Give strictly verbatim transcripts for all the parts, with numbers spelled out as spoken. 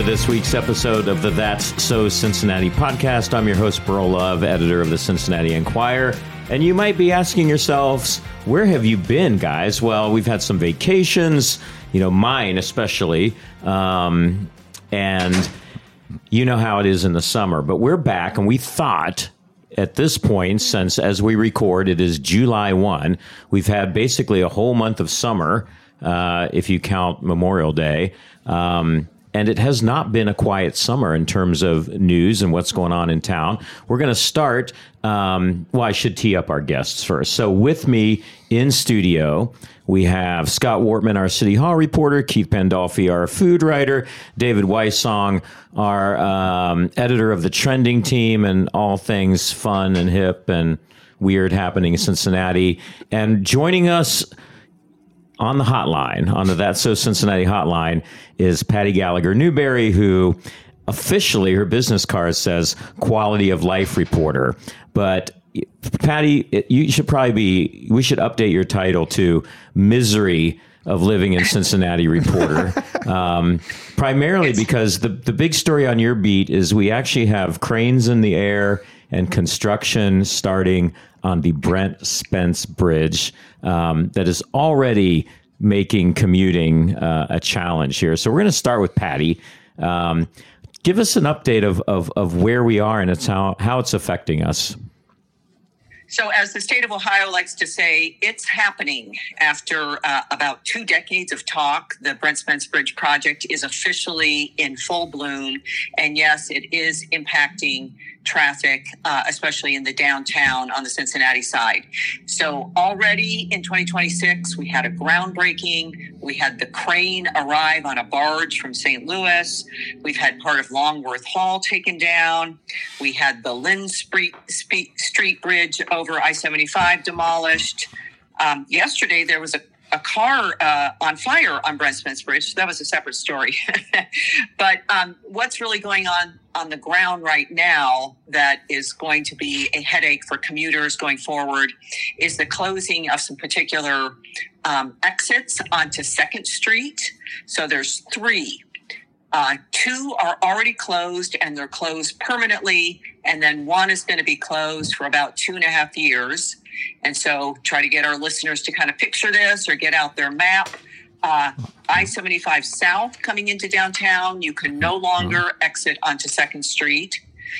to this week's episode of the That's So Cincinnati podcast. I'm your host, Burl Love, editor of the Cincinnati Enquirer. And you might be asking yourselves, where have you been, guys? Well, we've had some vacations, you know, mine especially. Um, and you know how it is in the summer. But we're back, and we thought at this point, since as we record, it is July first, we've had basically a whole month of summer, uh, if you count Memorial Day. Um, and it has not been a quiet summer in terms of news and what's going on in town. We're going to start, um, well, I should tee up our guests first. So with me in studio, we have Scott Wortman, our City Hall reporter, Keith Pandolfi, our food writer, David Weissong, our um, editor of the Trending Team and all things fun and hip and weird happening in Cincinnati. And joining us on the hotline, on the That's So Cincinnati hotline, is Patty Gallagher Newberry, who officially, her business card says quality of life reporter. But Patty, you should probably be, we should update your title to misery of living in Cincinnati reporter. um, primarily because the, the big story on your beat is we actually have cranes in the air and construction starting on the Brent Spence Bridge um, that is already making commuting uh, a challenge here. So we're going to start with Patty. Um, give us an update of, of, of where we are and it's how, how it's affecting us. So as the state of Ohio likes to say, it's happening. After uh, about two decades of talk, the Brent Spence Bridge project is officially in full bloom. And yes, it is impacting traffic, uh, especially in the downtown on the Cincinnati side. So already in twenty twenty-six, we had a groundbreaking. We had the crane arrive on a barge from Saint Louis. We've had part of Longworth Hall taken down. We had the Lynn Street, Street Bridge over I seventy-five demolished. Um, yesterday, there was a a car uh, on fire on Brent Spence Bridge. That was a separate story. But um, what's really going on on the ground right now that is going to be a headache for commuters going forward is the closing of some particular um, exits onto Second Street. So there's three. Uh, two are already closed, and they're closed permanently. And then one is going to be closed for about two and a half years. And so try to get our listeners to kind of picture this or get out their map. Uh, I seventy-five South coming into downtown, you can no longer exit onto Second Street.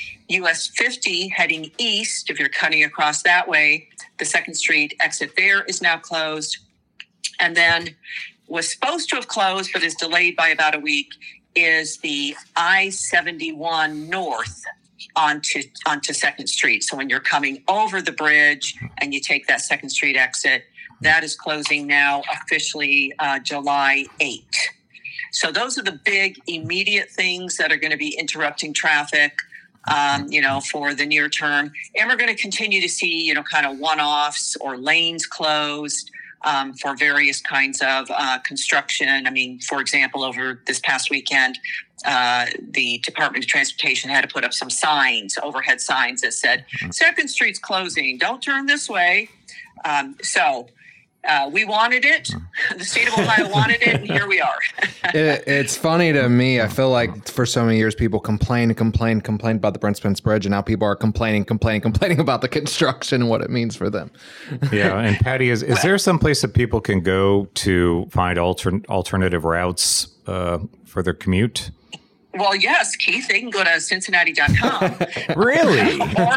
U S fifty heading east, if you're cutting across that way, the Second Street exit there is now closed. And then was supposed to have closed, but is delayed by about a week, is the I seventy-one North onto onto Second Street. So when you're coming over the bridge and you take that Second Street exit, that is closing now officially uh, July eighth. So those are the big immediate things that are going to be interrupting traffic, um, you know, for the near term. And we're going to continue to see, you know, kind of one-offs or lanes closed um, for various kinds of uh, construction. I mean, for example, over this past weekend, Uh, the Department of Transportation had to put up some signs, overhead signs that said, Second Street's closing, don't turn this way. Um, so uh, we wanted it. The state of Ohio wanted it, and here we are. it, it's funny to me. I feel like for so many years, people complain, complain, complain about the Brent Spence Bridge, and now people are complaining, complaining, complaining about the construction and what it means for them. Yeah, and Patty, is, is well, there some place that people can go to find alter, alternative routes uh, for their commute? Well, yes, Keith, they can go to Cincinnati dot com. Really? or,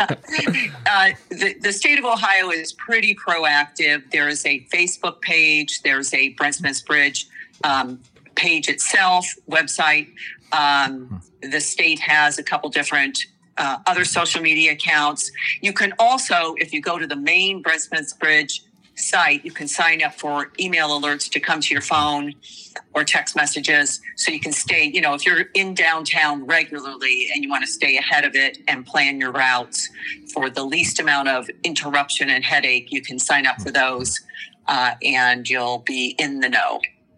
uh, the, the state of Ohio is pretty proactive. There is a Facebook page. There's a Brent Spence Bridge um, page itself, website. Um, the state has a couple different uh, other social media accounts. You can also, if you go to the main Brent Spence Bridge site, you can sign up for email alerts to come to your phone or text messages so you can stay, you know, if you're in downtown regularly and you want to stay ahead of it and plan your routes for the least amount of interruption and headache, you can sign up for those uh, and you'll be in the know.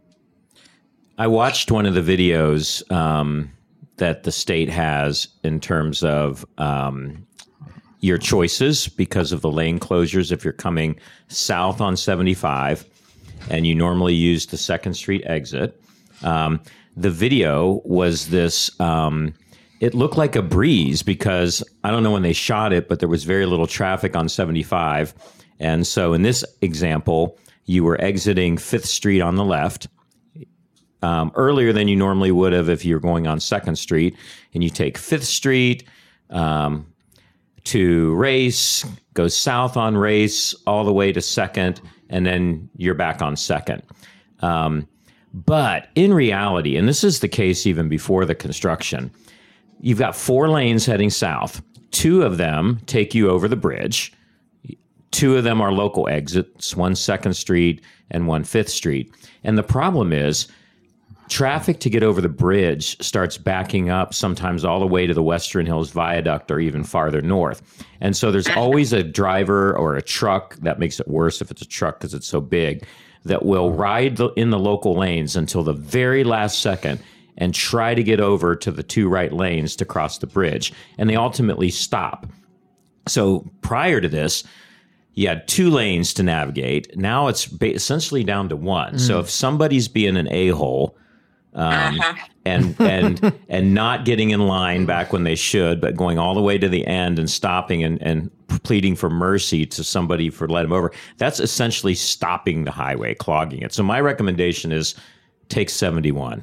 I watched one of the videos um, that the state has in terms of um, your choices because of the lane closures. If you're coming south on seventy-five and you normally use the Second Street exit, um, the video was this, um, it looked like a breeze because I don't know when they shot it, but there was very little traffic on seventy-five. And so in this example, you were exiting Fifth Street on the left um, earlier than you normally would have if you were going on Second Street. And you take Fifth Street um, to Race, go south on Race all the way to Second, and then you're back on Second. Um, but in reality, and this is the case even before the construction, you've got four lanes heading south. Two of them take you over the bridge. Two of them are local exits, one Second Street and one Fifth Street. And the problem is traffic to get over the bridge starts backing up sometimes all the way to the Western Hills Viaduct or even farther north. And so there's always a driver or a truck, that makes it worse if it's a truck because it's so big, that will ride the, in the local lanes until the very last second and try to get over to the two right lanes to cross the bridge. And they ultimately stop. So prior to this, you had two lanes to navigate. Now it's ba- essentially down to one. Mm. So if somebody's being an a-hole um, uh-huh. and and and not getting in line back when they should, but going all the way to the end and stopping and, and pleading for mercy to somebody for letting them over, that's essentially stopping the highway, clogging it. So my recommendation is take seventy-one.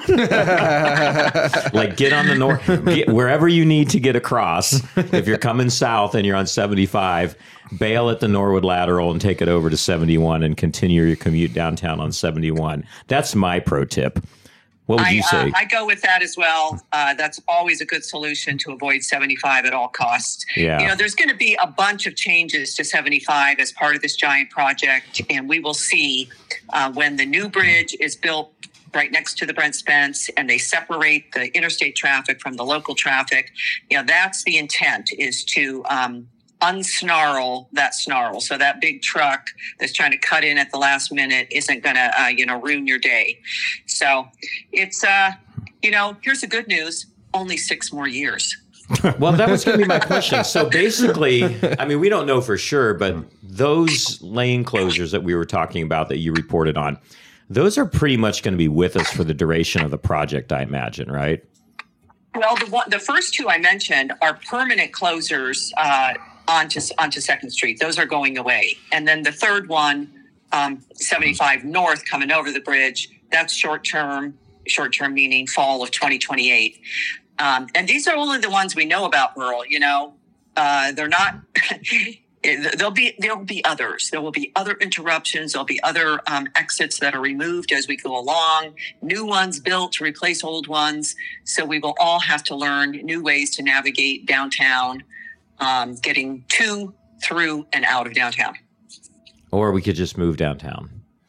Like get on the north, get wherever you need to get across. If you're coming south and you're on seventy-five, bail at the Norwood Lateral and take it over to seventy-one and continue your commute downtown on seventy-one. That's my pro tip. What would I, you say? Uh, I go with that as well. Uh, that's always a good solution to avoid seventy-five at all costs. Yeah. You know, there's going to be a bunch of changes to seventy-five as part of this giant project, and we will see uh, when the new bridge is built right next to the Brent Spence and they separate the interstate traffic from the local traffic. You know, that's the intent, is to um, unsnarl that snarl. So that big truck that's trying to cut in at the last minute isn't going to, uh, you know, ruin your day. So it's, uh, you know, here's the good news. Only six more years. Well, that was going to be my question. So basically, I mean, we don't know for sure, but those lane closures that we were talking about that you reported on, those are pretty much going to be with us for the duration of the project, I imagine, right? Well, the one, the first two I mentioned are permanent closures uh, onto onto Second Street. Those are going away. And then the third one, um, seventy-five North coming over the bridge, that's short-term, short-term meaning fall of twenty twenty-eight. Um, and these are only the ones we know about, Merle. You know, uh, they're not... There'll be there'll be others. There will be other interruptions. There'll be other um, exits that are removed as we go along. New ones built to replace old ones. So we will all have to learn new ways to navigate downtown, um, getting to, through, and out of downtown. Or we could just move downtown.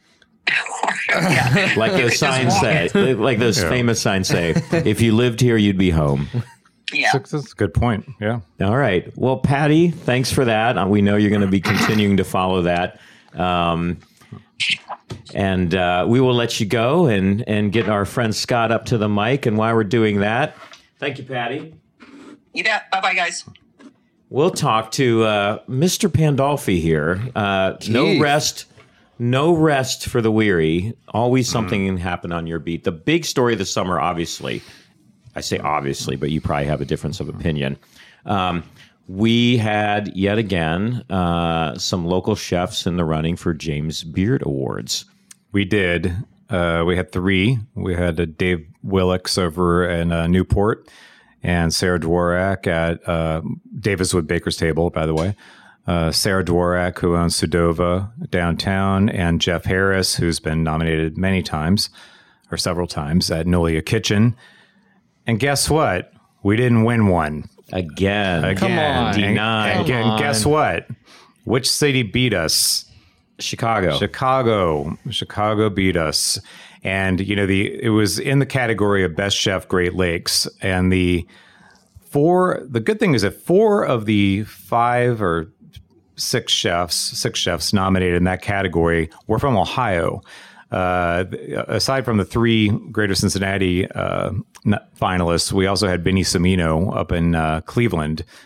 Yeah. Like those signs say, like those yeah. famous signs say, if you lived here, you'd be home. Yeah. That's a good point. Yeah. All right. Well, Patty, thanks for that. Uh, we know you're going to be continuing to follow that. Um, and uh, we will let you go and, and get our friend Scott up to the mic. And while we're doing that, thank you, Patty. You bet. Bye-bye, guys. We'll talk to uh, Mister Pandolfi here. Uh, no rest. No rest for the weary. Always something mm. can happen on your beat. The big story of the summer, obviously, I say obviously, but you probably have a difference of opinion. Um, we had, yet again, uh, some local chefs in the running for James Beard Awards. We did. Uh, we had three. We had uh, Dave Willix over in uh, Newport and Sarah Dworak at uh, Daviswood Baker's Table, by the way. Uh, Sarah Dworak, who owns Sudova downtown, and Jeff Harris, who's been nominated many times, or several times, at Nolia Kitchen. And guess what? We didn't win one. Again. Again. Come on. And, and, and guess what? Which city beat us? Chicago. Chicago. Chicago beat us. And, you know, the it was in the category of Best Chef Great Lakes. And the four, the good thing is that four of the five or six chefs, six chefs nominated in that category were from Ohio. Uh, aside from the three Greater Cincinnati uh, finalists, we also had Vinny Cimino up in uh, Cleveland,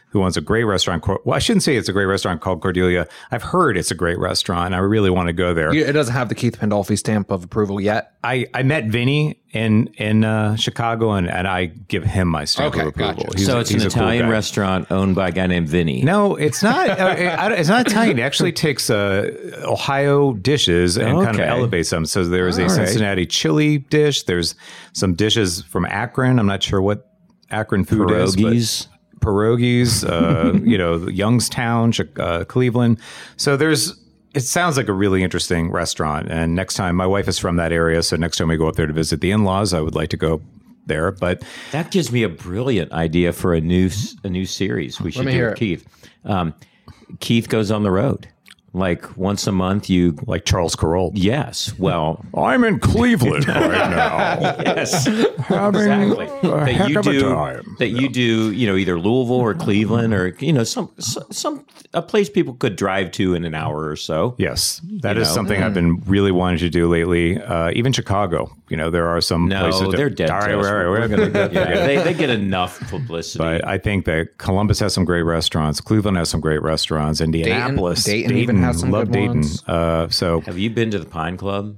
who owns a great restaurant. Well, I shouldn't say it's a great restaurant called Cordelia. I've heard it's a great restaurant. I really want to go there. It doesn't have the Keith Pandolfi stamp of approval yet. I, I met Vinny in in uh, Chicago, and, and I give him my stamp Okay, of approval. gotcha. He's so a- it's an he's a cool Italian guy. restaurant owned by a guy named Vinny. No, it's not. uh, it- it's not Italian. It actually takes uh, Ohio dishes and kind of Okay. elevates them. So there's a All right. Cincinnati chili dish. There's some dishes from Akron. I'm not sure what Akron food is. but- Pierogies. pierogies, uh, you know, Youngstown, Chi- uh, Cleveland. So there's, it sounds like a really interesting restaurant. And next time, my wife is from that area, so next time we go up there to visit the in-laws, I would like to go there. But That gives me a brilliant idea for a new s- a new series we should me do hear with it. Keith. Um, Keith goes on the road. Like once a month, you like Charles Carroll, yes. Well, I'm in Cleveland right now. yes, Having exactly. a That heck you of a do time. that you do. You know, either Louisville or Cleveland or you know some some a place people could drive to in an hour or so. Yes, that You is know? something I've been really wanting to do lately. Uh, even Chicago, you know, there are some No, places. to- they're dead. All right, to us. all right, We're we're gonna gonna- go- yeah, they, they get enough publicity. But I think that Columbus has some great restaurants. Cleveland has some great restaurants. Indianapolis, Dayton even has some love good Dayton. ones. Uh, so Have you been to the Pine Club?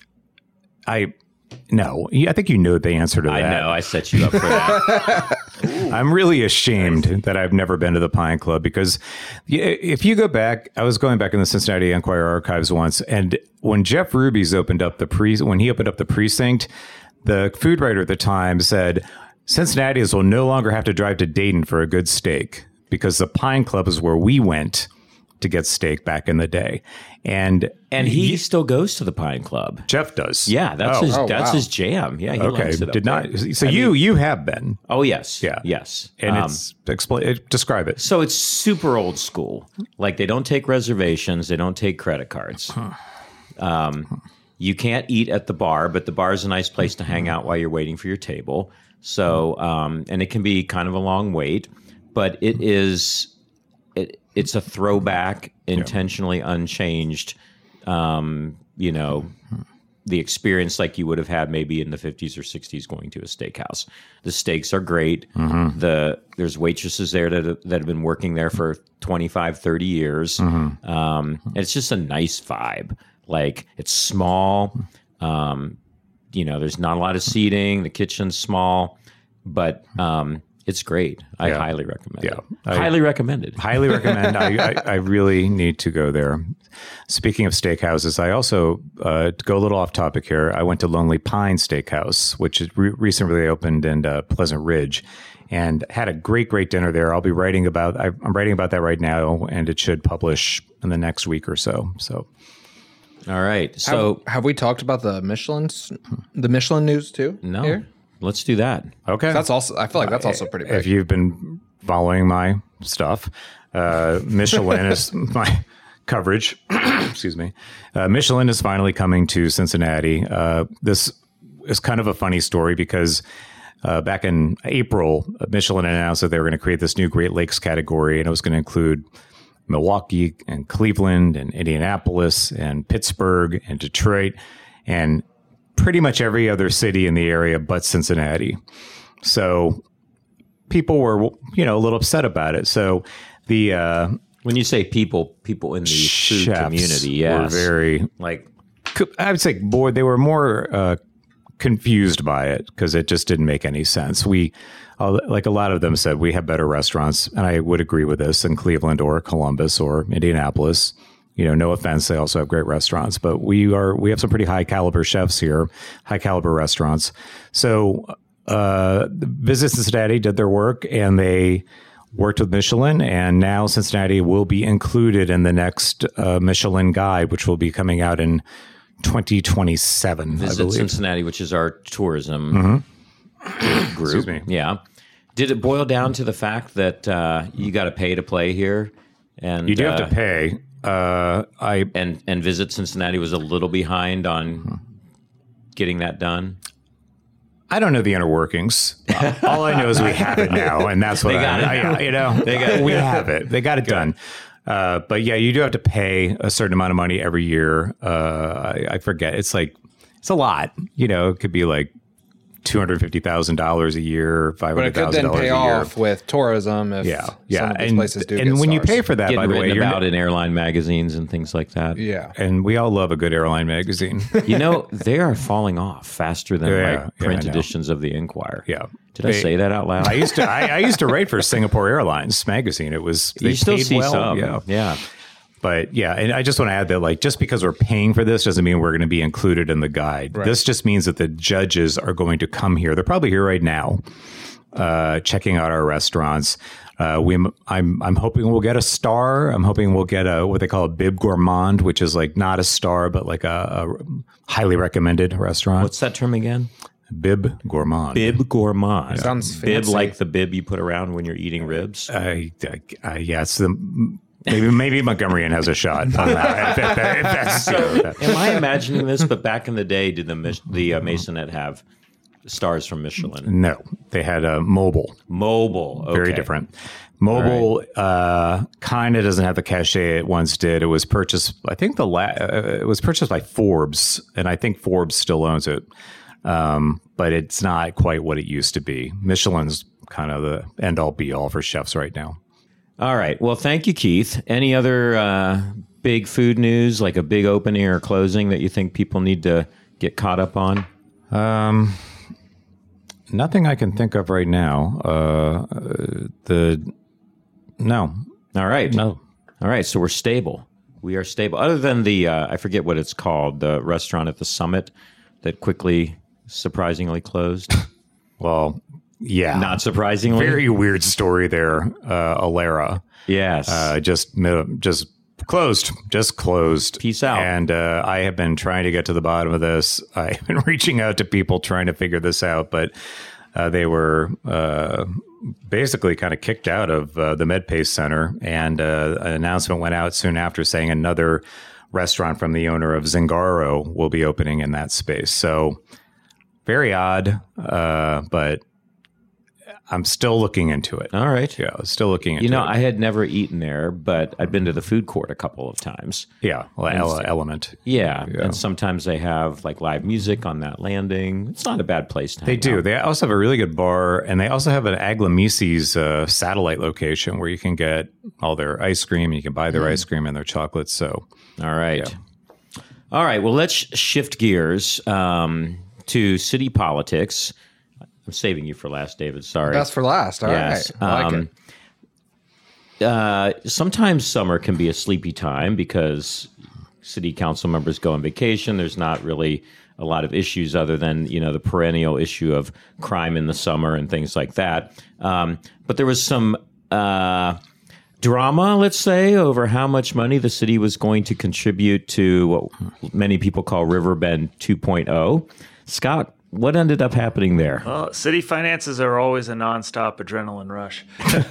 I no, I think you know the answer to that. I know. I set you up for that. I'm really ashamed that I've never been to the Pine Club because y- if you go back, I was going back in the Cincinnati Enquirer archives once, and when Jeff Ruby's opened up the pre, when he opened up the precinct, the food writer at the time said Cincinnatians will no longer have to drive to Dayton for a good steak because the Pine Club is where we went to get steak back in the day, and And he still goes to the Pine Club. Jeff does. Yeah, that's Oh, his. Oh, that's wow. his jam. Yeah, he okay. likes it up Did there. not. So I you mean- you have been. Oh yes. Yeah. Yes. And Um, it's explain. Describe it. so it's super old school. Like they don't take reservations. They don't take credit cards. Um, you can't eat at the bar, but the bar is a nice place to hang out while you're waiting for your table. So, um, and it can be kind of a long wait, but it is. It, it's a throwback, intentionally unchanged. Um, you know, the experience like you would have had maybe in the fifties or sixties going to a steakhouse. The steaks are great. The there's waitresses there that that have been working there for twenty-five, thirty years. Um, and it's just a nice vibe. Like it's small. Um, you know, there's not a lot of seating. The kitchen's small, but um, it's great. I Yeah. highly recommend Yeah. it. I- highly recommended. Highly recommend. I, I, I really need to go there. Speaking of steakhouses, I also, uh, to go a little off topic here, I went to Lonely Pine Steakhouse, which is re- recently opened in uh, Pleasant Ridge, and had a great, great dinner there. I'll be writing about, I, I'm writing about that right now, and it should publish in the next week or so. So All right. So have, have we talked about the Michelin's the Michelin news too? no, here? let's do that. okay, That's also. I feel like that's also pretty big. if you've been following my stuff, uh, Michelin is my coverage. Excuse me. Uh, Michelin is finally coming to Cincinnati. Uh, this is kind of a funny story because uh, back in April, Michelin announced that they were going to create this new Great Lakes category, and it was going to include Milwaukee and Cleveland and Indianapolis and Pittsburgh and Detroit and pretty much every other city in the area but Cincinnati. So people were, you know, a little upset about it. So the uh, When you say people, people in the food chefs community, were yes, very, like I would say, boy, they were more uh, confused by it because it just didn't make any sense. We, uh, like a lot of them said, we have better restaurants, and I would agree with this, in Cleveland or Columbus or Indianapolis. You know, no offense, they also have great restaurants, but we are we have some pretty high caliber chefs here, high caliber restaurants. So, uh, Visit Cincinnati did their work, and they worked with Michelin, and now Cincinnati will be included in the next uh, Michelin Guide, which will be coming out in twenty twenty-seven, I Visit believe. Cincinnati, which is our tourism group. Excuse me. Yeah. Did it boil down to the fact that uh, you got to pay to play here, and You do uh, have to pay. Uh, I and and Visit Cincinnati was a little behind on getting that done. I don't know the inner workings. All I know is we have it now, and that's what They got I, it now. I, you know. They got it. We have it. They got it done. Uh, but yeah, you do have to pay a certain amount of money every year. Uh, I, I forget. It's like it's a lot. You know, it could be like two hundred fifty thousand dollars a year, five But it hundred could thousand then dollars a pay year. off with tourism if Yeah, some yeah, of these and, places do and get when you stars. pay for that, Getting by the way, written you're about not- in airline magazines and things like that. Yeah. and we all love a good airline magazine. You know, they are falling off faster than Yeah, like yeah, print I know. editions of the Enquirer. Yeah. Did I They- say that out loud? I used to I, I used to write for Singapore Airlines magazine. It was they you still paid see well, some. yeah. yeah. But yeah, and I just want to add that like just because we're paying for this doesn't mean we're going to be included in the guide. Right. This just means that the judges are going to come here. They're probably here right now, uh, checking out our restaurants. Uh, we, I'm, I'm hoping we'll get a star. I'm hoping we'll get a what they call a bib gourmand, which is like not a star, but like a, a highly recommended restaurant. What's that term again? bib gourmand? Bib gourmand. Sounds Bib fancy. like the bib you put around when you're eating ribs. I, I, I, yeah, it's the maybe maybe Montgomeryan has a shot on that. If, if, if that's, you know, that- Am I imagining this? But back in the day, did the Mich- the uh, Masonette have stars from Michelin? No, they had a mobile. Mobile, okay. Very different. Mobile uh, kind of doesn't have the cachet it once did. It was purchased, I think the la- uh, it was purchased by Forbes, and I think Forbes still owns it. Um, but it's not quite what it used to be. Michelin's kind of the end all be all for chefs right now. All right. Well, thank you, Keith. Any other uh, big food news, like a big opening or closing that you think people need to get caught up on? Um, nothing I can think of right now. Uh, the no, All right. no. All right. So we're stable. We are stable. Other than the, uh, I forget what it's called, the restaurant at the Summit that quickly, surprisingly closed. Well, yeah, Not surprisingly. very weird story there. Uh, Alera. Yes. Uh, just just closed, just closed. Peace out. And uh, I have been trying to get to the bottom of this. I've been reaching out to people trying to figure this out, but uh, they were uh, basically kind of kicked out of uh, the MedPace Center. And uh, an announcement went out soon after saying another restaurant from the owner of Zingaro will be opening in that space. So very odd, uh, but I'm still looking into it. All right. Yeah, still looking into You know, it. I had never eaten there, but I'd been to the food court a couple of times. Yeah, well, ele- element. Yeah, and sometimes they have like live music on that landing. It's not a bad place to They hang do. out. They also have a really good bar, and they also have an Aglamisi's uh, satellite location where you can get all their ice cream, and you can buy their ice cream and their chocolates. So, All right. All right. Well, let's shift gears um, to city politics. I'm saving you for last, David. Sorry. Best for last. All right. Yes. I like Um, it. Uh, sometimes summer can be a sleepy time because city council members go on vacation. There's not really a lot of issues other than, you know, the perennial issue of crime in the summer and things like that. Um, but there was some uh, drama, let's say, over how much money the city was going to contribute to what many people call Riverbend two point oh. Scott, what ended up happening there? Well, city finances are always a nonstop adrenaline rush.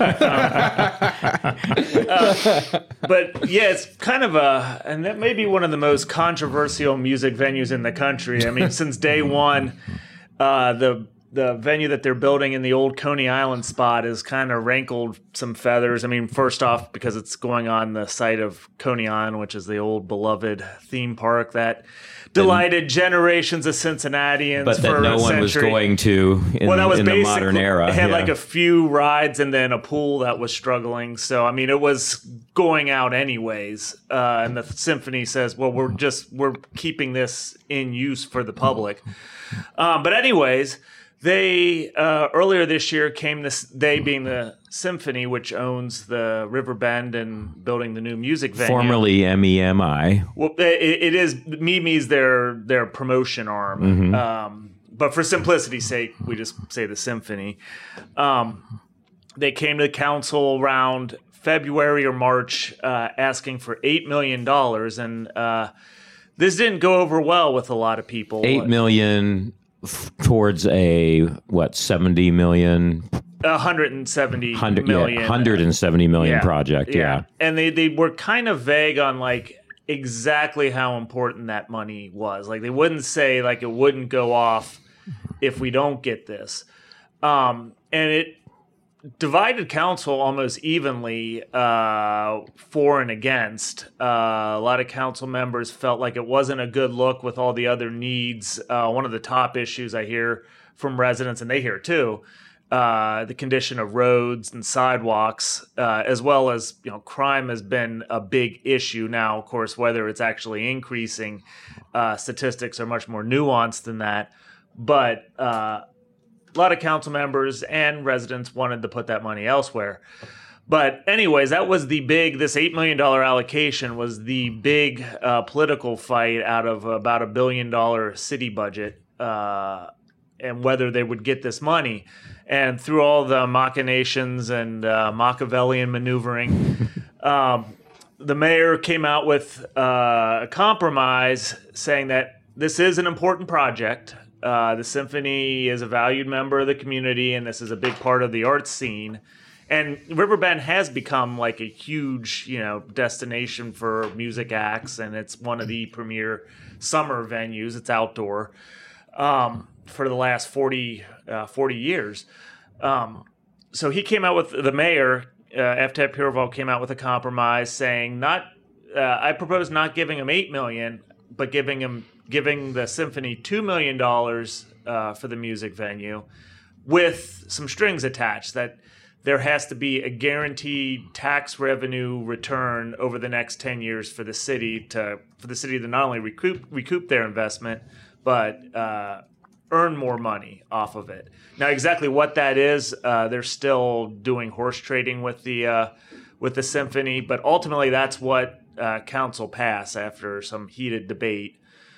uh, but yeah, it's kind of a, and that may be one of the most controversial music venues in the country. I mean, since day one, uh, the the venue that they're building in the old Coney Island spot has kind of rankled some feathers. I mean, first off, because it's going on the site of Coney Island, which is the old beloved theme park that delighted generations of Cincinnatians But for that no a one was century. going to in, Well, that was in the basically modern era. It had Yeah. like a few rides and then a pool that was struggling. So I mean, it was going out anyways. Uh, and the symphony says, "Well, we're just we're keeping this in use for the public." Um, but anyways, they uh, earlier this year came this. They being the symphony, which owns the Riverbend and building the new music venue. Formerly M E M I. Well, it, it is Mimi's their their promotion arm. Mm-hmm. Um, but for simplicity's sake, we just say the symphony. Um, they came to the council around February or March, uh, asking for eight million dollars, and uh, this didn't go over well with a lot of people. Eight million f- towards a what seventy million, one hundred seventy hundred, million. yeah, hundred and seventy million Yeah. project. Yeah. And they, they were kind of vague on like exactly how important that money was. Like they wouldn't say like it wouldn't go off if we don't get this. Um, and it divided council almost evenly uh, for and against. Uh, a lot of council members felt like it wasn't a good look with all the other needs. Uh, one of the top issues I hear from residents, and they hear it too, uh, the condition of roads and sidewalks, uh, as well as, you know, crime has been a big issue. Now, of course, whether it's actually increasing, uh, statistics are much more nuanced than that. But uh, a lot of council members and residents wanted to put that money elsewhere. But anyways, that was the big, this eight million dollars allocation was the big uh, political fight out of about a billion dollar city budget, uh, and whether they would get this money. And through all the machinations and uh, Machiavellian maneuvering, um, the mayor came out with uh, a compromise saying that this is an important project. Uh, the symphony is a valued member of the community, and this is a big part of the arts scene. And Riverbend has become like a huge, you know, destination for music acts, and it's one of the premier summer venues. It's outdoor um, for the last forty, uh, forty years. Um, so he came out with the mayor, uh, F. Ted Pureval came out with a compromise saying, not, uh, I propose not giving him eight million dollars, but giving him giving the symphony two million dollars uh, for the music venue, with some strings attached that there has to be a guaranteed tax revenue return over the next ten years for the city to for the city to not only recoup recoup their investment, but uh, earn more money off of it. Now, exactly what that is, uh, they're still doing horse trading with the uh, with the symphony, but ultimately that's what uh, council passed after some heated debate.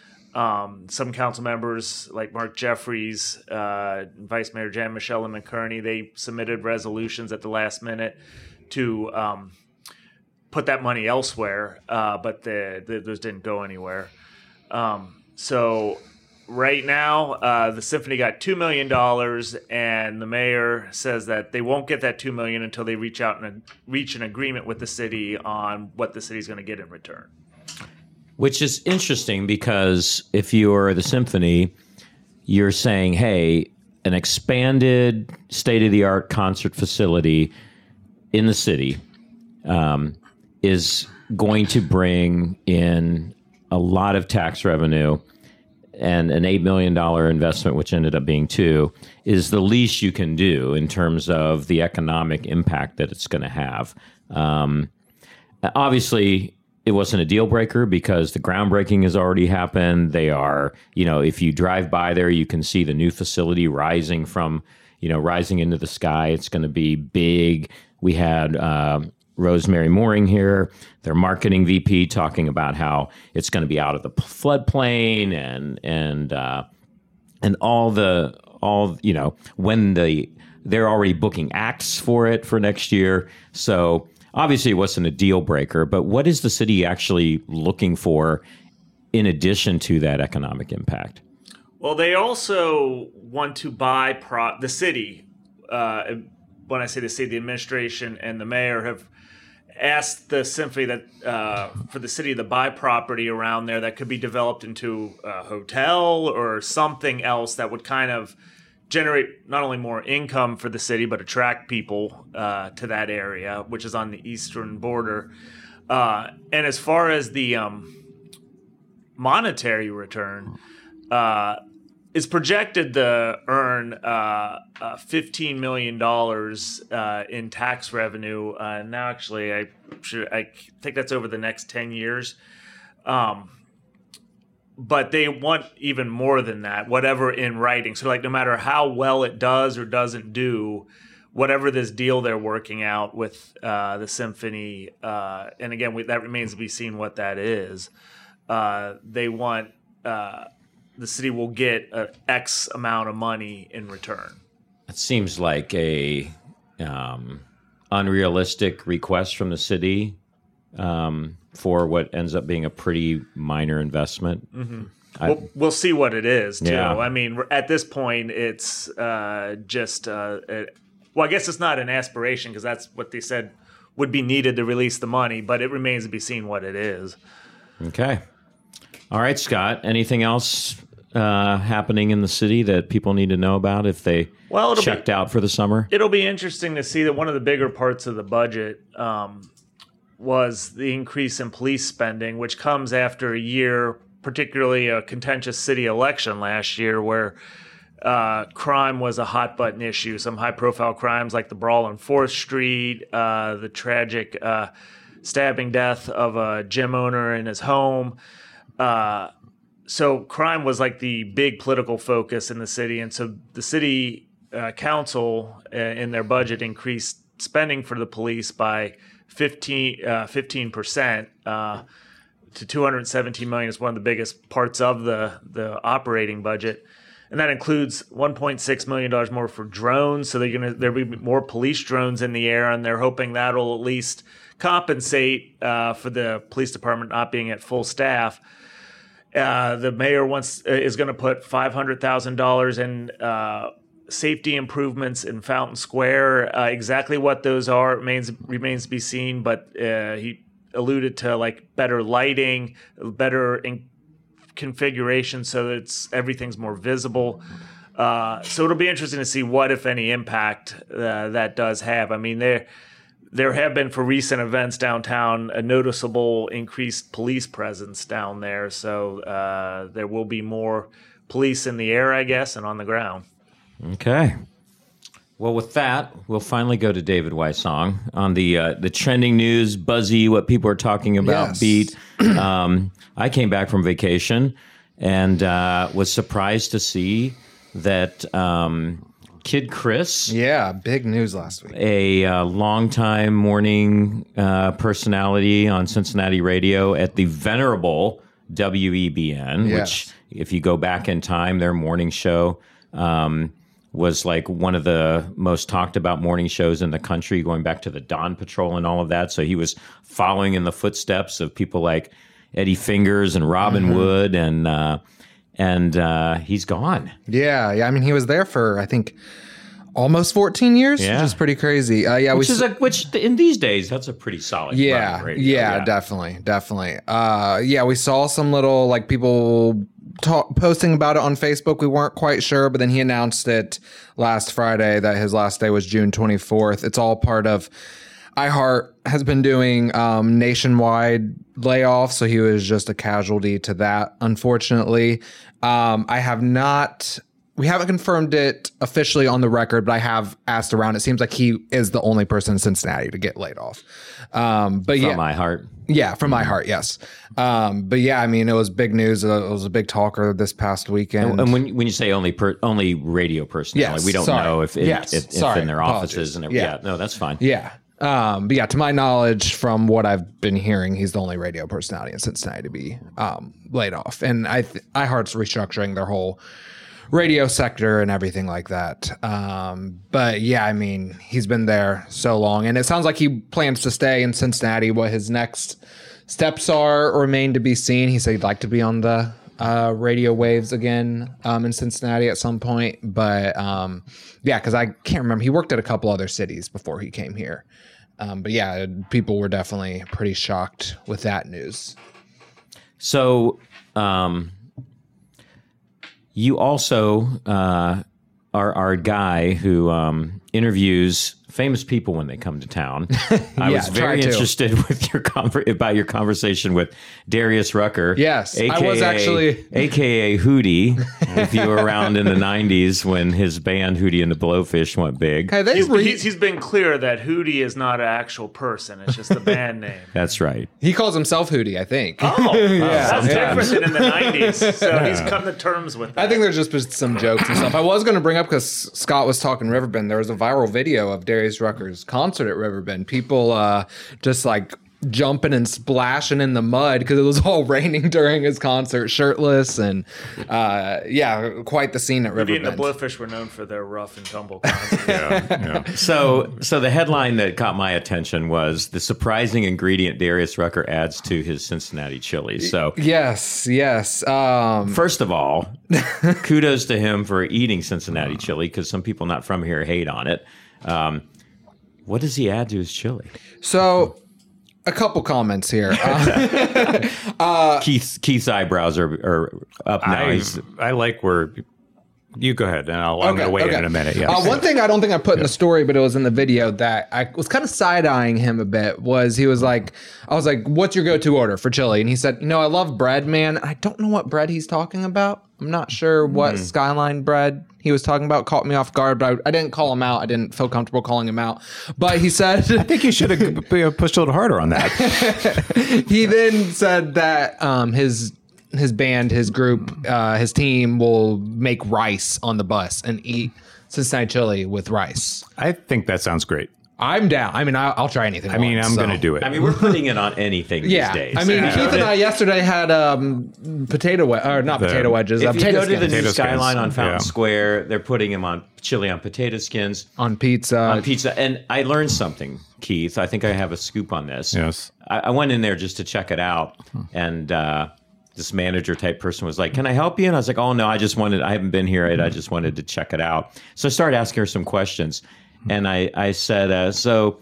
Um, some council members like Mark Jeffries, uh, Vice Mayor Jan Michelle and McCurney, they submitted resolutions at the last minute to um, put that money elsewhere, uh, but the, the, those didn't go anywhere. Um, so right now, uh, the symphony got two million dollars, and the mayor says that they won't get that two million dollars until they reach out and reach an agreement with the city on what the city's going to get in return. Which is interesting because if you're the symphony, you're saying, hey, an expanded state-of-the-art concert facility in the city um, is going to bring in a lot of tax revenue, and an eight million dollars investment, which ended up being two, is the least you can do in terms of the economic impact that it's going to have. Um, obviously, it wasn't a deal breaker because the groundbreaking has already happened. They are, you know, if you drive by there, you can see the new facility rising from, you know, rising into the sky. It's going to be big. We had uh, Rosemary Mooring here, their marketing V P, talking about how it's going to be out of the floodplain and and uh, and all the all you know when the they're already booking acts for it for next year. So. Obviously, it wasn't a deal breaker, but what is the city actually looking for in addition to that economic impact? Well, they also want to buy pro- the city. Uh, when I say the city, the administration and the mayor have asked the symphony that uh, for the city to buy property around there that could be developed into a hotel or something else that would kind of generate not only more income for the city, but attract people uh, to that area, which is on the eastern border. Uh, and as far as the um, monetary return, uh, it's projected to earn uh, uh, fifteen million dollars uh, in tax revenue. Uh, now, actually, I, should, I think that's over the next ten years. Um, But they want even more than that, whatever in writing. So, like, no matter how well it does or doesn't do, whatever this deal they're working out with uh, the symphony, uh, and again, we, that remains to be seen what that is. Uh, they want uh, the city will get an X amount of money in return. It seems like a um, unrealistic request from the city. Um, for what ends up being a pretty minor investment. Mm-hmm. I, we'll, we'll see what it is, too. Yeah. I mean, at this point, it's uh, just, uh, it, well, I guess it's not an aspiration because that's what they said would be needed to release the money, but it remains to be seen what it is. Okay. All right, Scott, anything else uh, happening in the city that people need to know about if they well, checked be, out for the summer? It'll be interesting to see that one of the bigger parts of the budget um, was the increase in police spending, which comes after a year, particularly a contentious city election last year, where uh, crime was a hot button issue. Some high profile crimes like the brawl on fourth Street, uh, the tragic uh, stabbing death of a gym owner in his home. Uh, so crime was like the big political focus in the city. And so the city uh, council uh, in their budget increased spending for the police by fifteen, uh, fifteen percent uh, to two hundred seventeen million dollars is one of the biggest parts of the, the operating budget. And that includes one point six million dollars more for drones. So they're gonna there'll be more police drones in the air, and they're hoping that'll at least compensate uh, for the police department not being at full staff. Uh, the mayor wants uh, is going to put five hundred thousand dollars in uh, safety improvements in Fountain Square. Uh, exactly what those are remains remains to be seen, but uh, he alluded to like better lighting, better in- configuration so that it's everything's more visible. Uh, so it'll be interesting to see what, if any, impact uh, that does have. I mean, there there have been for recent events downtown a noticeable increased police presence down there. So uh, there will be more police in the air, I guess, and on the ground. Okay. Well, with that, we'll finally go to David Wysong on the uh, the trending news, buzzy, what people are talking about, Yes. beat. Um, I came back from vacation and uh, was surprised to see that um, Kid Chris, Yeah, big news last week. a uh, longtime morning uh, personality on Cincinnati radio at the venerable W E B N, Yes. which, if you go back in time, their morning show um, was like one of the most talked about morning shows in the country, going back to the Dawn Patrol and all of that. So he was following in the footsteps of people like Eddie Fingers and Robin Mm-hmm. Wood, and uh, and uh, he's gone. Yeah, yeah. I mean, he was there for I think almost fourteen years, Yeah. which is pretty crazy. Uh, yeah, Which we is s- a which in these days that's a pretty solid. yeah, run of radio. yeah, definitely, definitely. Uh, yeah, we saw some little like people talk, posting about it on Facebook. We weren't quite sure, but then he announced it last Friday that his last day was June twenty-fourth. It's all part of iHeart has been doing um, nationwide layoffs, so he was just a casualty to that, unfortunately. Um, I have not, we haven't confirmed it officially on the record, but I have asked around. It seems like he is the only person in Cincinnati to get laid off. Um, but From yeah, my heart. yeah, from my heart, yes. Um, but yeah, I mean, it was big news. Uh, it was a big talker this past weekend. And when when you say only per, only radio personnel, Yes, we don't sorry. know if it, Yes, if, if sorry, in their apologies. offices and everything. Yeah. Yeah, no, that's fine. Yeah. Um, but yeah, to my knowledge, from what I've been hearing, he's the only radio personality in Cincinnati to be um, laid off. And I th- iHeart's restructuring their whole radio sector and everything like that. Um, but yeah, I mean, he's been there so long, and it sounds like he plans to stay in Cincinnati. What his next steps are remain to be seen. He said he'd like to be on the uh, radio waves again um, in Cincinnati at some point. But um, yeah, because I can't remember. He worked at a couple other cities before he came here. Um, but yeah, people were definitely pretty shocked with that news. So, um, you also uh, are, are a guy who um, interviews famous people when they come to town. I Yeah, was very try to. interested with your conver- about your conversation with Darius Rucker. Yes, A K A, I was actually- A K A Hootie. If you were around in the nineties when his band Hootie and the Blowfish went big. Hey, they He's, re- he's, he's been clear that Hootie is not an actual person. It's just a band name. That's right. he calls himself Hootie, I think. Oh, that's yeah. different than in the nineties. So he's come to terms with that. I think there's just been some jokes and stuff. I was going to bring up, because Scott was talking Riverbend, there was a viral video of Darius Rucker's concert at Riverbend. People uh, just like jumping and splashing in the mud because it was all raining during his concert, shirtless, and uh, yeah, quite the scene at Hootie and the Riverbend. Blowfish were known for their rough and tumble concerts. Yeah, yeah. So, so the headline that caught my attention was the surprising ingredient Darius Rucker adds to his Cincinnati chili. So, Yes, yes. Um, first of all, kudos to him for eating Cincinnati chili, because some people not from here hate on it. Um, what does he add to his chili? so, a couple comments here. Uh, Keith's Keith's eyebrows are, are up now. I, He's, I like where you go ahead, and I'll, I'm going to weigh in in a minute. Yes. Uh, one thing I don't think I put in the story, but it was in the video that I was kind of side eyeing him a bit. Was he was like, I was like, "What's your go-to order for chili?" And he said, "You know, I love bread, man." I don't know what bread he's talking about. I'm not sure what Mm-hmm. Skyline bread he was talking about. Caught me off guard, but I, I didn't call him out. I didn't feel comfortable calling him out. But he said, I think you should have pushed a little harder on that. he then said that um, his his band, his group, uh, his team will make rice on the bus and eat Cincinnati chili with rice. I think that sounds great. I'm down. I mean, I'll, I'll try anything. I mean, once, I'm so. going to do it. I mean, we're putting it on anything Yeah, these days. I mean, You know, Keith and that- I yesterday had um, potato we- or not The- potato wedges. uh, If you potato go to the skins new Potato skins, Skyline on Fountain yeah. Square, they're putting them on chili on potato skins on pizza. on pizza. And I learned something, Keith. I think I have a scoop on this. Yes. I, I went in there just to check it out, and uh, this manager type person was like, "Can I help you?" And I was like, "Oh no, I just wanted. I haven't been here yet. I just wanted to check it out." So I started asking her some questions, and I I said, uh, "So."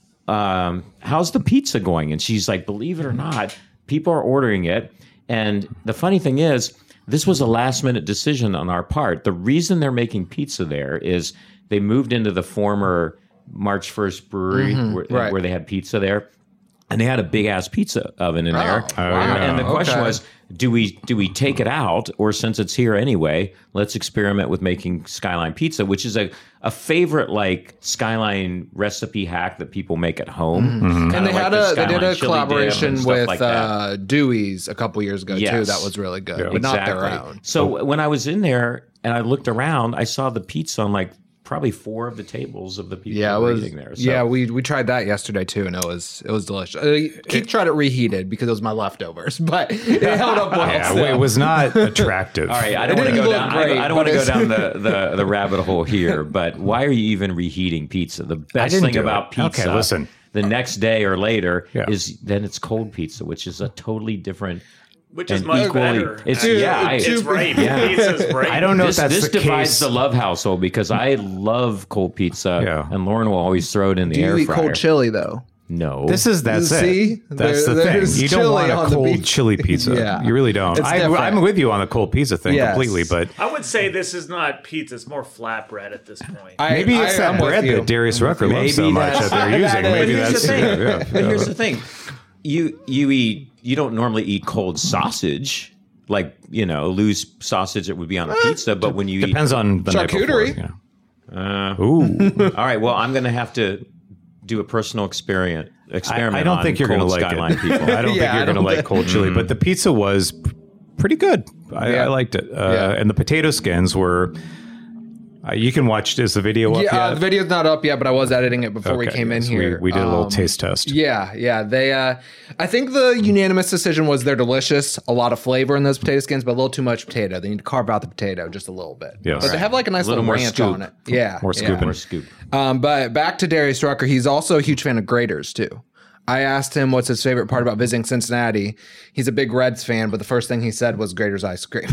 Um, how's the pizza going? And she's like, believe it or not, people are ordering it. And the funny thing is, this was a last minute decision on our part. The reason they're making pizza there is they moved into the former March first brewery where, right. where they had pizza there. And they had a big ass pizza oven in there. Oh, wow. And the question Okay. was, do we do we take it out, or since it's here anyway, let's experiment with making Skyline pizza, which is a, a favorite like Skyline recipe hack that people make at home. Kinda and they like had the a they did Skyline a chili dip collaboration and stuff with like that. uh, Dewey's a couple years ago too. Yes. That was really good, Yeah. but not their Exactly. own. So when I was in there and I looked around, I saw the pizza on like probably four of the tables of the people Yeah, it who were was. eating there. So Yeah, we we tried that yesterday too, and it was it was delicious. Uh, Keith tried it reheated because it was my leftovers, but it held up well. Yeah, still. it was not attractive. All right, I don't It want to didn't go look down. great, I, I don't but want to go it's- down the, the, the rabbit hole here. But why are you even reheating pizza? The best didn't thing do about it. Okay, pizza, listen. the next day or later, Yeah. is then it's cold pizza, which is a totally different. Which is and much equally- better. it's- actually. yeah, I- it's right. Yeah. Pizza's right. I don't know This, if that's this the divides case. the Love household because I love cold pizza, Yeah. and Lauren will always throw it in the Do you air eat fryer. cold chili though? No, This is that's See? it. That's There- the thing. there's You don't chili want a on the cold pizza. chili pizza. Yeah. You really don't. It's I, different. I'm with you on the cold pizza thing Yes. completely, but I would say this is not pizza. It's more flatbread at this point. I, maybe it's I, that I'm with bread you. that Darius Rucker Maybe loves so much that's- that they're using. that Maybe is- Here's that's the thing. yeah, yeah, But yeah. here's the thing: you you eat you don't normally eat cold sausage, like you know loose sausage that would be on a pizza. But when you Depends on the night before. Charcuterie. Yeah. Ooh. eat, all right, well, I'm going to have to do a personal experiment. Experiment. I, I don't on think you're going to cold like Skyline it. people. I don't Yeah, think I you're going to don't like think- cold chili, but the pizza was p- pretty good. I, Yeah. I liked it, uh, Yeah. and the potato skins were. Uh, you can watch. Is the video up Yeah, uh, yet? the video's not up yet, but I was editing it before we Okay, came in yes, here. We, we did a little Um, taste test. Yeah, yeah. They, uh, I think the unanimous decision was they're delicious. A lot of flavor in those potato skins, but a little too much potato. They need to carve out the potato just a little bit. Yes. But they have like a nice A little little, more ranch scoop. on it. Yeah, More yeah. scooping. Or scoop. Um, but back to Darius Rucker, he's also a huge fan of graters too. I asked him what's his favorite part about visiting Cincinnati. He's a big Reds fan, but the first thing he said was Graters ice cream.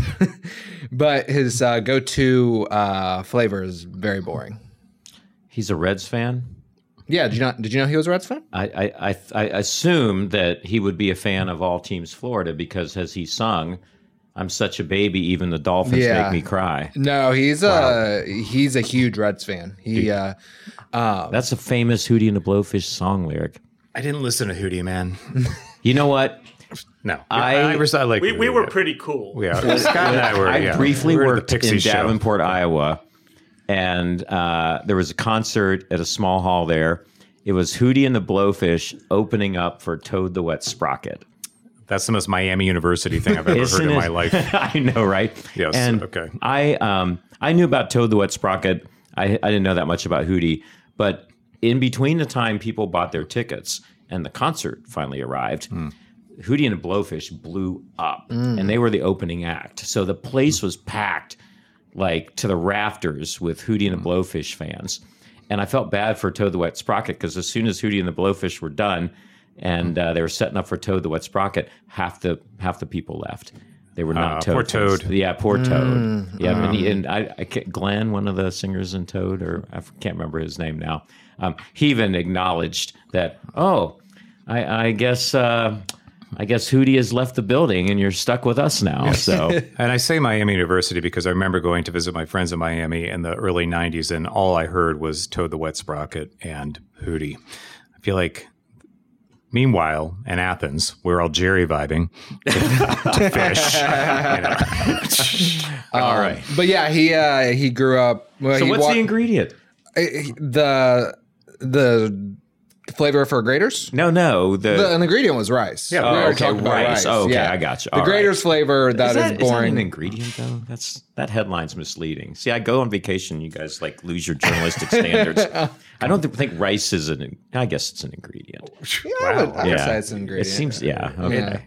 But his uh, go-to uh, flavor is very boring. He's a Reds fan. Yeah, did you not? Did you know he was a Reds fan? I, I, I, I assume that he would be a fan of all teams Florida because, as he sung, "I'm such a baby, even the Dolphins Yeah. make me cry." No, he's a he's a huge Reds fan. He uh, That's a famous Hootie and the Blowfish song lyric. I didn't listen to Hootie, man. You know what? No, I- I, I, I like. we, we Hootie, were yeah. pretty cool. Yeah, Scott and I were. I yeah, briefly we were the worked in Pixies show. Davenport, Iowa, and uh, there was a concert at a small hall there. It was Hootie and the Blowfish opening up for Toad the Wet Sprocket. That's the most Miami University thing I've ever Isn't heard in it? my life. I know, right? Yes, And okay. I um I knew about Toad the Wet Sprocket. I I didn't know that much about Hootie, but in between the time people bought their tickets and the concert finally arrived, Hmm. Hootie and the Blowfish blew up, and they were the opening act. So the place was packed like to the rafters with Hootie and the Blowfish fans. And I felt bad for Toad the Wet Sprocket because as soon as Hootie and the Blowfish were done and uh, they were setting up for Toad the Wet Sprocket, half the half the people left. They were not Ah, Toad. poor fans. Toad. Yeah, poor Toad. Yeah, and, he, and I, I can't, Glenn, one of the singers in Toad, or I can't remember his name now. Um, he even acknowledged that. Oh, I, I guess uh, I guess Hootie has left the building, and you're stuck with us now. So And I say Miami University because I remember going to visit my friends in Miami in the early nineties, and all I heard was Toad the Wet Sprocket and Hootie. I feel like Meanwhile, in Athens, we're all Jerry vibing to, to fish. You know. All right, but yeah, he uh, he grew up. Well, So he what's walked, the ingredient? the the flavor for graters? No, no. The, The, an ingredient was rice. Yeah, we oh, already okay, talked about rice. rice. Oh, okay, yeah. I got you. The All right. graters flavor that is is, that, is that boring. an ingredient though? That's that headline's misleading. See, I go on vacation, you guys like lose your journalistic standards. I don't think rice is an. I guess it's an ingredient. Yeah, I would, I would Yeah. say it's an ingredient. It seems. Yeah. Okay. Yeah.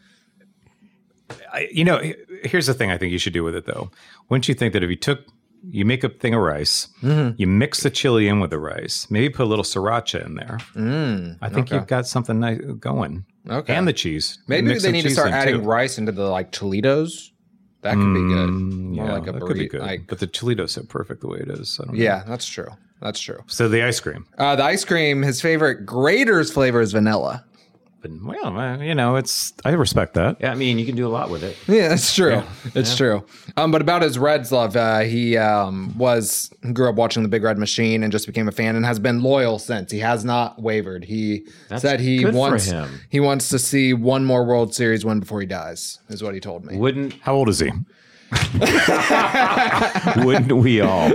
I, you know, here's the thing I think you should do with it, though. Wouldn't you think that if you took, you make a thing of rice, Mm-hmm. you mix the chili in with the rice, maybe put a little sriracha in there. Mm, I think okay. you've got something nice going. Okay. And the cheese. Maybe Mix they some need to cheese start in, adding too. rice into the like Cholitos. That could be good. Mm, More yeah, like a that could be burrito. good. Like, But the Cholitos so perfect the way it is. I don't know. yeah, that's true. That's true. So the ice cream. Uh, the ice cream, his favorite Grater's flavor is vanilla. But, well, uh, you know, it's, I respect that. Yeah. I mean, you can do a lot with it. Yeah, that's true. It's true. Um, but about his Reds love, uh, he um, was grew up watching the Big Red Machine and just became a fan and has been loyal since. He has not wavered. He That's said he good for wants him. he wants to see one more World Series win before he dies. Is what he told me. Wouldn't How old is he? Wouldn't we all?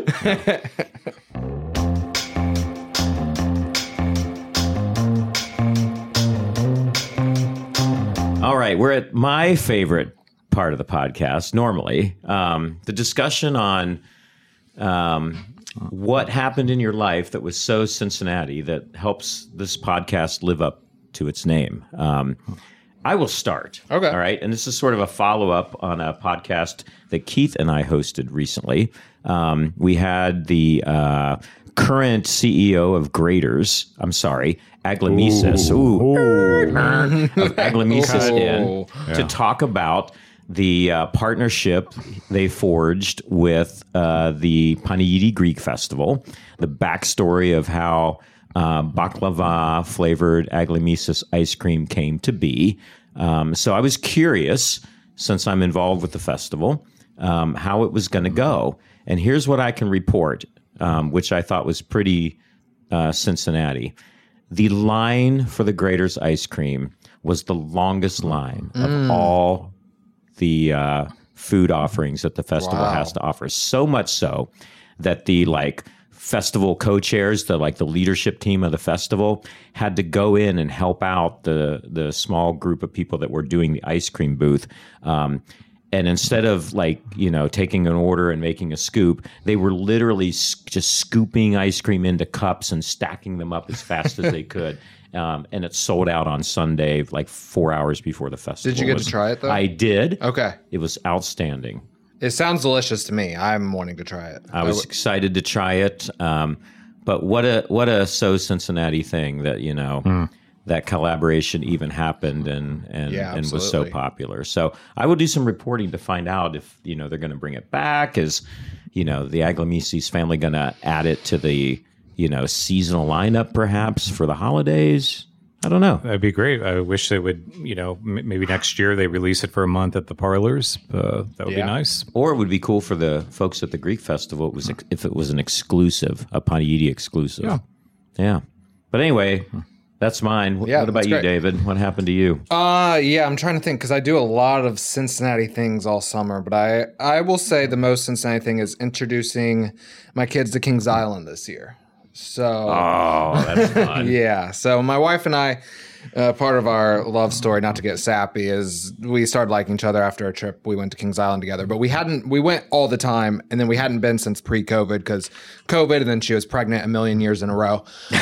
All right, we're at my favorite part of the podcast. Normally, um, the discussion on um, what happened in your life that was so Cincinnati that helps this podcast live up to its name. Um, I will start. Okay. All right. And this is sort of a follow up on a podcast that Keith and I hosted recently. Um, we had the uh, current C E O of Graders, I'm sorry, Aglamesis, ooh, of Aglamesis in to talk about the uh, partnership they forged with uh, the Panayiti Greek Festival, the backstory of how uh, baklava flavored Aglamesis ice cream came to be. Um, so I was curious, since I'm involved with the festival, um, how it was going to go. And here's what I can report, um, which I thought was pretty uh, Cincinnati. The line for the Grater's ice cream was the longest line of all the uh, food offerings that the festival Wow. has to offer. So much so that the like festival co-chairs, the like the leadership team of the festival, had to go in and help out the the small group of people that were doing the ice cream booth. Um, and instead of like, you know, taking an order and making a scoop, they were literally s- just scooping ice cream into cups and stacking them up as fast as they could. Um, and it sold out on Sunday, like four hours before the festival. Did you get was- to try it, though? I did. Okay. It was outstanding. It sounds delicious to me. I'm wanting to try it. I was excited to try it. Um, but what a what a so Cincinnati thing that, you know, that collaboration even happened and and, Yeah, and was so absolutely. popular. So I will do some reporting to find out if, you know, they're going to bring it back. Is, you know, the Aglamesis family going to add it to the, you know, seasonal lineup perhaps for the holidays? I don't know. That'd be great. I wish they would, you know, m- maybe next year they release it for a month at the parlors. Uh, that would Yeah. be nice. Or it would be cool for the folks at the Greek festival it was ex- if it was an exclusive, a Panayiti exclusive. Yeah. Yeah. But anyway, that's mine. Wh- Yeah, what about that's you, great. David? What happened to you? Uh yeah, I'm trying to think because I do a lot of Cincinnati things all summer, but I I will say the most Cincinnati thing is introducing my kids to Kings Island this year. So Oh, that's fun. yeah, so my wife and I, uh, part of our love story, not to get sappy, is we started liking each other after a trip. We went to Kings Island together, but we hadn't. We went all the time, and then we hadn't been since pre-COVID because COVID, and then she was pregnant a million years in a row.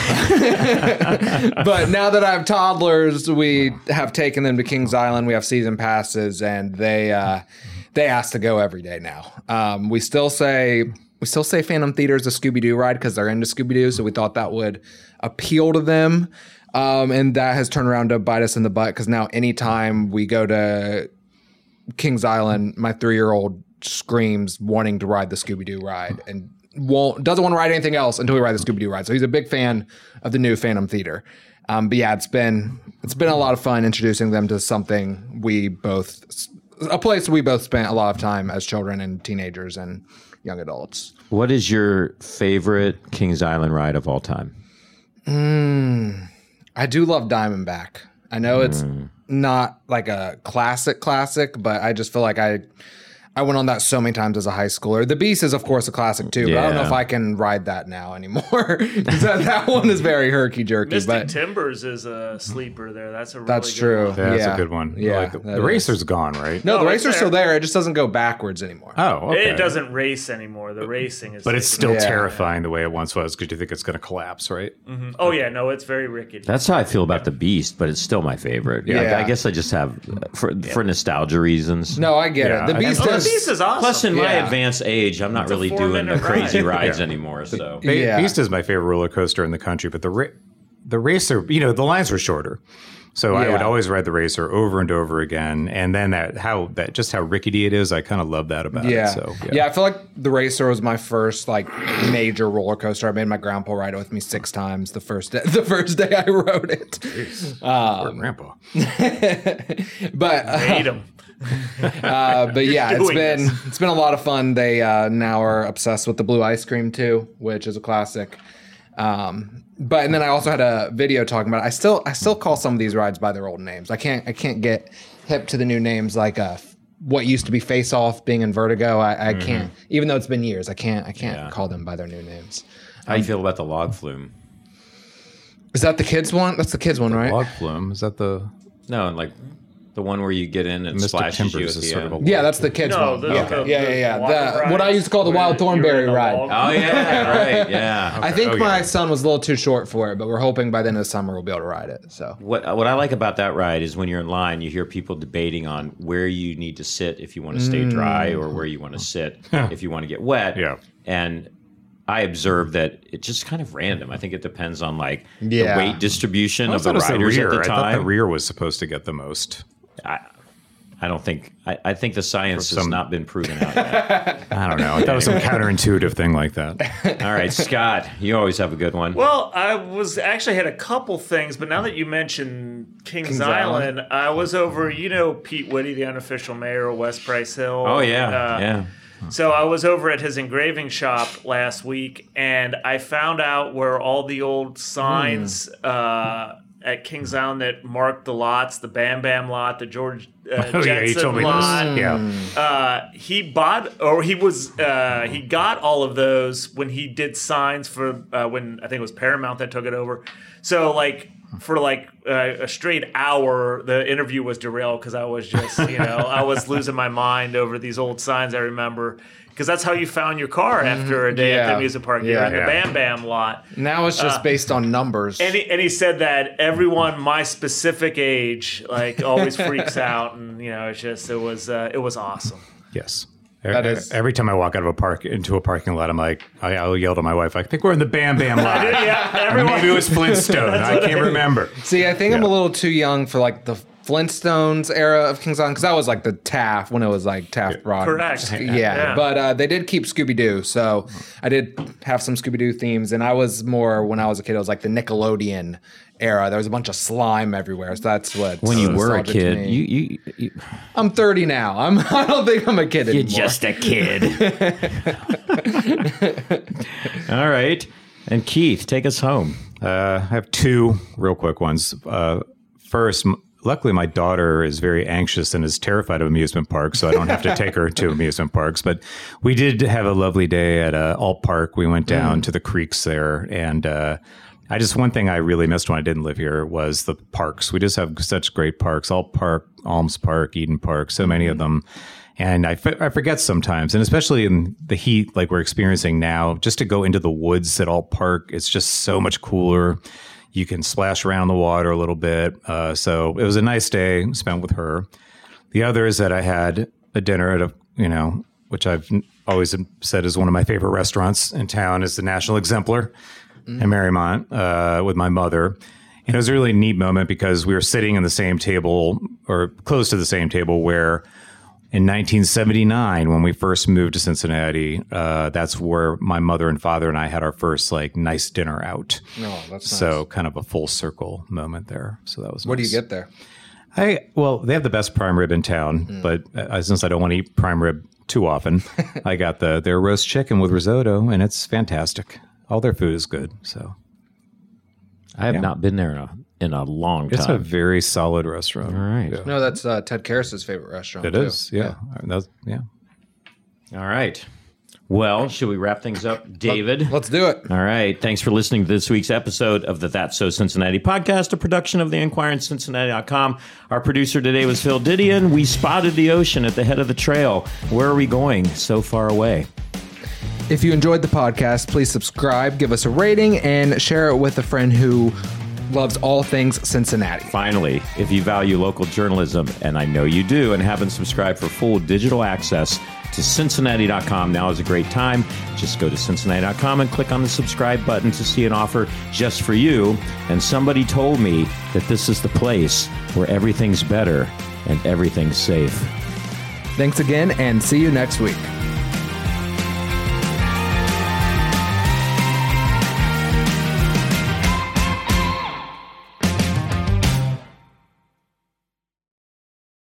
But now that I have toddlers, we have taken them to Kings Island. We have season passes, and they uh, they ask to go every day now. Um, we still say. We still say Phantom Theater is a Scooby-Doo ride because they're into Scooby-Doo, so we thought that would appeal to them. Um, and that has turned around to bite us in the butt because now anytime we go to Kings Island, my three-year-old screams wanting to ride the Scooby-Doo ride and won't doesn't want to ride anything else until we ride the Scooby-Doo ride. So he's a big fan of the new Phantom Theater. Um, but yeah, it's been it's been a lot of fun introducing them to something we both a place we both spent a lot of time as children and teenagers and young adults. What is your favorite Kings Island ride of all time? I do love Diamondback. I know it's Mm. not like a classic classic, but I just feel like I I went on that so many times as a high schooler. The Beast is, of course, a classic too, but I don't know Yeah. if I can ride that now anymore. that, that one is very herky-jerky. Mystic But Timbers is a sleeper there. That's a really That's good true. one. Yeah, that's Yeah. a good one. Yeah, Like the, that the is. racer's gone, right? no, the No, it's racer's still there. there. It just doesn't go backwards anymore. Oh, okay. It doesn't race anymore. The racing is. But it's taken still Yeah. terrifying the way it once was because you think it's going to collapse, right? over. Oh yeah, no, it's very rickety. That's how I feel about the Beast, but it's still my favorite. Yeah, Yeah. I, I guess I just have for for nostalgia reasons. No, I get Yeah, it. The I- Beast oh, the is. Beast is awesome. Plus, in my Yeah. advanced age, I'm not It's a really doing the four-minute crazy ride. rides Yeah. anymore. So Ba- Yeah. Beast is my favorite roller coaster in the country, but the ra- the racer, you know, the lines were shorter. So I would Yeah. always ride the racer over and over again, and then that how that just how rickety it is. I kind of love that about Yeah. it. So yeah, I feel like the Racer was my first like major roller coaster. I made my grandpa ride it with me six times the first day, the first day I rode it. Poor grandpa. But uh, Hate 'em. uh, but yeah, it's doing been this. it's been a lot of fun. They uh, now are obsessed with the blue ice cream too, which is a classic. Um, but and then I also had a video talking about it. I still I still call some of these rides by their old names. I can't I can't get hip to the new names like uh what used to be Face Off being in Vertigo. I, I can't even though it's been years. I can't I can't Yeah. call them by their new names. how do you feel about the log flume? Is that the kids one? That's the kids one, right? Log flume is that the No, and like the one where you get in and Mystic splashes you Timbers at is the sort end. of a Yeah, that's the kids No, one. the- yeah. the- yeah, the yeah, yeah. water The, what I rides used to call the where Wild you're in Thornberry the ride. log. Oh yeah, right, yeah. I think Oh, my yeah. son was a little too short for it, but we're hoping by the end of the summer we'll be able to ride it. So What what I like about that ride is when you're in line, you hear people debating on where you need to sit if you want to stay dry or where you want to sit if you want to get wet. Yeah. And I observed that it's just kind of random. I think it depends on like Yeah. the weight distribution I of the thought it was the riders rear. at the I thought the time. rear was supposed to get the most. I, I don't think I, I think the science has some- not been proven out yet. I don't know. I thought it was some counterintuitive thing like that. All right, Scott, you always have a good one. Well, I was actually had a couple things, but now that you mentioned Kings, Kings Island, I was over. You know Pete Whitty, the unofficial mayor of West Price Hill. oh yeah, Uh, yeah. So I was over at his engraving shop last week, and I found out where all the old signs uh, at Kings Island that marked the lots, the Bam Bam lot, the George uh, Oh, yeah, you Jetson told me lot. this. Yeah. Uh, he bought, or he was, uh, he got all of those when he did signs for uh, when I think it was Paramount that took it over. So like for like uh, a straight hour, the interview was derailed because I was just, you know, I was losing my mind over these old signs. I remember because that's how you found your car after a day at Yeah. the amusement park. You're Yeah. in the Yeah. Bam Bam lot. now it's just based on numbers. And he, and he said that everyone my specific age like always freaks out, and you know it's just it was uh, it was awesome. Yes. That E- is- Every time I walk out of a park into a parking lot, I'm like, I, I'll yell to my wife, I think we're in the Bam Bam lot. Yeah, everyone. Maybe it was Flintstone. I can't remember. See, I think I'm a Yeah. little too young for like the Flintstones era of Kings Island because that was like the Taft when it was like Taft Broad. Correct. Yeah, Yeah. but uh, they did keep Scooby Doo, so I did have some Scooby Doo themes, and I was more when I was a kid. It was like the Nickelodeon era. There was a bunch of slime everywhere, so that's what. When you were a nostalgic to kid, me. you, you, you I'm thirty now. I'm. I don't think I'm a kid you're anymore. just a kid. All right, and Keith, take us home. Uh, I have two real quick ones. Uh, first, m- luckily, my daughter is very anxious and is terrified of amusement parks, so I don't have to take her to amusement parks. But we did have a lovely day at uh, Alt Park. We went down to the creeks there, and uh, I just one thing I really missed when I didn't live here was the parks. We just have such great parks: Alt Park, Alms Park, Eden Park, so many of them. And I, f- I forget sometimes, and especially in the heat like we're experiencing now, just to go into the woods at Alt Park, it's just so much cooler. You can splash around the water a little bit. Uh, so it was a nice day spent with her. The other is that I had a dinner at a, you know, which I've always said is one of my favorite restaurants in town, is the National Exemplar in Marymount uh, with my mother. And it was a really neat moment because we were sitting in the same table or close to the same table where in nineteen seventy-nine, when we first moved to Cincinnati, uh, that's where my mother and father and I had our first like nice dinner out. No, that's So nice. kind of a full circle moment there. So that was What do nice. you get there? I well, they have the best prime rib in town, but uh, since I don't want to eat prime rib too often, I got the their roast chicken with risotto, and it's fantastic. All their food is good. So I have Yeah. not been there in a in a long It's a time. very solid restaurant. All right. Yeah. No, that's uh, Ted Karras's favorite restaurant. It too. is. Yeah. That's, yeah. All right. Well, should we wrap things up, David? Let's do it. All right. Thanks for listening to this week's episode of the That's So Cincinnati podcast, a production of the Enquirer and Cincinnati dot com. Our producer today was Phil Didion. We spotted the ocean at the head of the trail. Where are we going so far away? If you enjoyed the podcast, please subscribe, give us a rating, and share it with a friend who loves all things Cincinnati. Finally, if you value local journalism, and I know you do, and haven't subscribed for full digital access to Cincinnati dot com, now is a great time. Just go to Cincinnati dot com and click on the subscribe button to see an offer just for you. And somebody told me that this is the place where everything's better and everything's safe. Thanks again, and see you next week.